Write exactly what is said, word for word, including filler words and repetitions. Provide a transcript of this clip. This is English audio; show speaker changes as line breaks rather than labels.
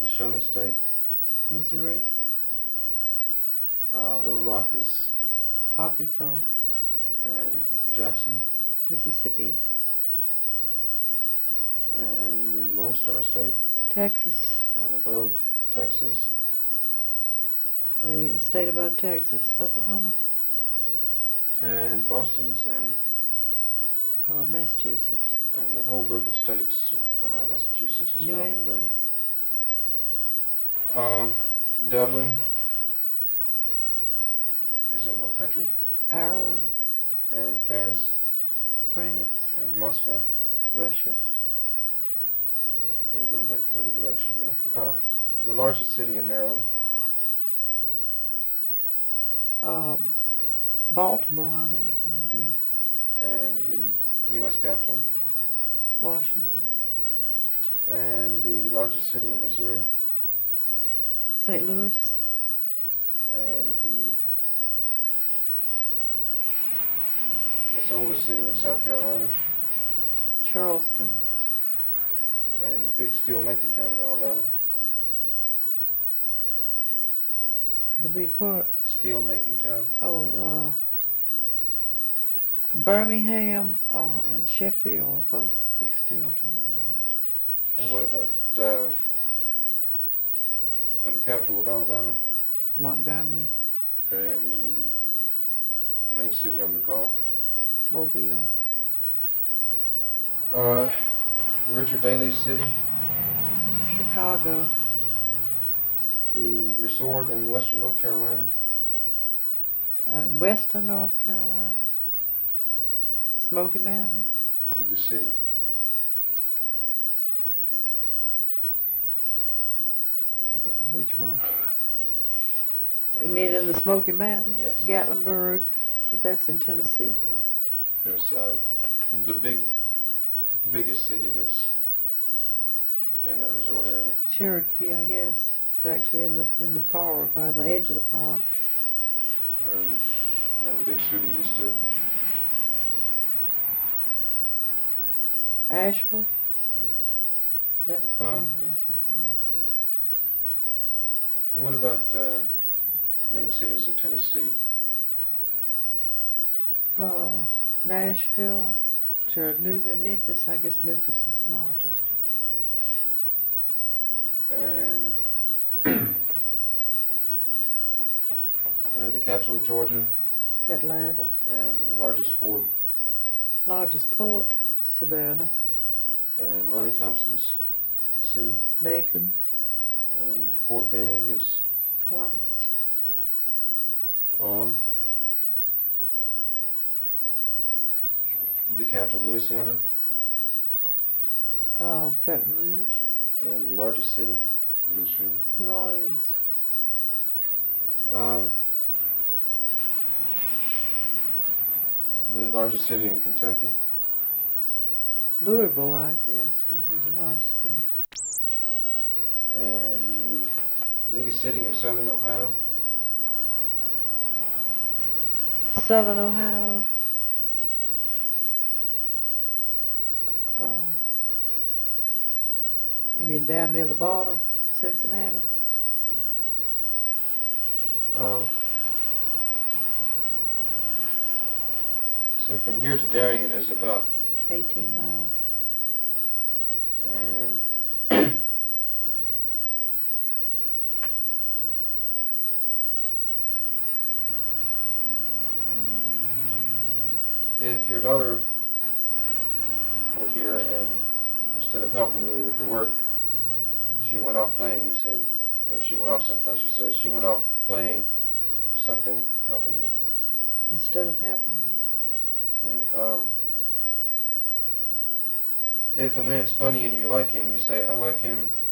the Show Me State.
Missouri.
Uh, Little Rock is.
Arkansas.
And Jackson.
Mississippi.
And the Lone Star State.
Texas.
And above Texas.
Wait a minute, the state above Texas. Oklahoma.
And Boston's and.
Uh, Massachusetts.
And the whole group of states around Massachusetts is
New
called.
England.
Um, Dublin is in what country?
Ireland.
And Paris.
France.
And Moscow.
Russia.
Okay, going back the other direction now. Uh, the largest city in Maryland.
Um, Baltimore, I imagine, would be.
And the U S capital.
Washington.
And the largest city in Missouri.
Saint Louis.
And the its oldest city in South Carolina.
Charleston.
And the big steel making town in Alabama.
The big what?
Steel making town.
Oh, uh, Birmingham uh, and Sheffield are both big steel towns, I
And what about uh, the capital of Alabama?
think. Montgomery.
And the main city on the Gulf.
Mobile.
Uh, Richard Daley's city.
Chicago.
The resort in western North Carolina.
Uh, Western North Carolina. Smoky Mountain.
The city.
Wh- Which one? You mean in the Smoky Mountains?
Yes.
Gatlinburg. That's in Tennessee, huh?
There's uh, the big, biggest city that's in that resort area.
Cherokee, I guess. It's actually in the in the park, or on the edge of the park.
Um, and then the big city east of.
Asheville. That's what
Um,
I always recall.
What about uh, main cities of Tennessee?
Uh, Nashville, Chattanooga, Memphis. I guess Memphis is the largest.
And uh, the capital of Georgia.
Atlanta.
And the largest port.
Largest port, Savannah.
And Ronnie Thompson's city.
Macon.
And Fort Benning is.
Columbus.
Um. The capital of Louisiana.
Uh, Baton Rouge.
And the largest city. Louisiana.
New Orleans.
Um. The largest city in Kentucky.
Louisville, I guess, would be the largest city.
And the biggest city in southern Ohio.
Southern Ohio. Uh, you mean down near the border, Cincinnati?
Um. So from here to Darien is about.
eighteen miles.
And if your daughter were here and instead of helping you with the work, she went off playing, you said, or she went off someplace, you said, she went off playing something, helping me.
Instead of helping me.
Okay, um, if a man's funny and you like him, you say, I like him